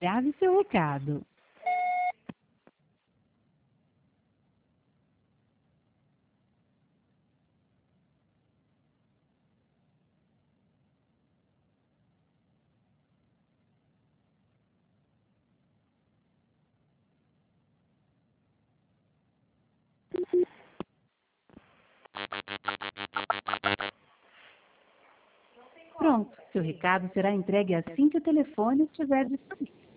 Grave seu recado. Pronto, seu recado será entregue assim que o telefone estiver disponível.